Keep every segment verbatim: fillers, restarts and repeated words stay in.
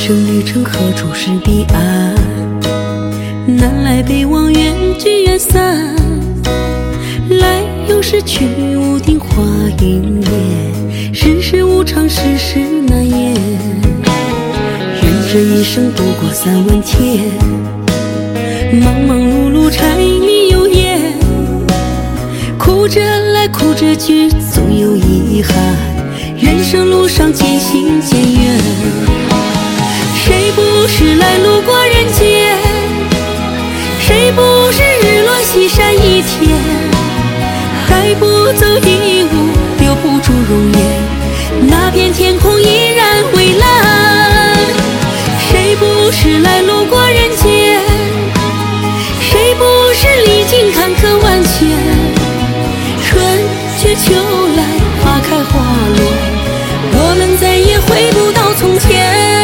生旅程何处是彼岸？南来北往，远聚远散。来又是去，无定花云烟。世事无常，世事难言。人这一生不过三万天，忙忙碌碌，柴米油盐。哭着来，哭着去，总有遗憾。人生路上渐行渐远。谁不是来路过人间？谁不是日落西山一天？带不走一物，留不住容颜。那片天空依然蔚蓝。谁不是来路过人间？谁不是历经坎坷万险？春去秋来，花开花落，我们再也回不到从前。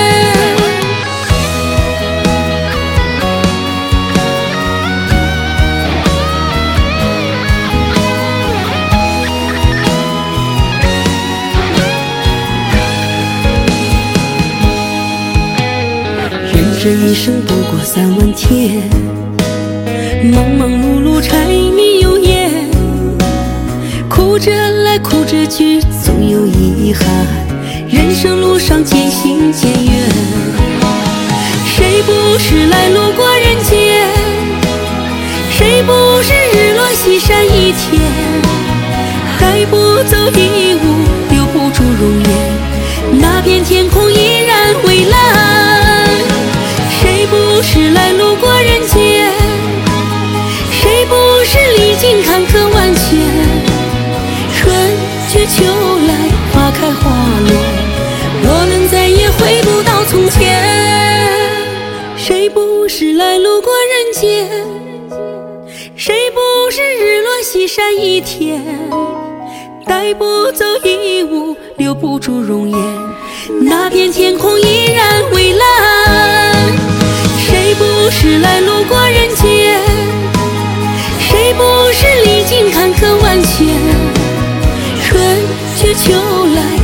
这一生不过三万天，忙忙碌碌，柴米油盐。哭着来，哭着去，总有遗憾。人生路上渐行渐远。谁不是来路过人间？谁不是日落西山一天？带不走一物，留不住容颜。那片天空依然蔚蓝。谁不是来路过人间？谁不是历经坎坷万险？春去秋来，花开花落，我们再也回不到从前。谁不是来路过人间？谁不是日落西山一天？带不走一物，留不住容颜。那片天空依然蔚蓝。谁不是来路过人间？谁不是历经坎坷万险？春去秋来，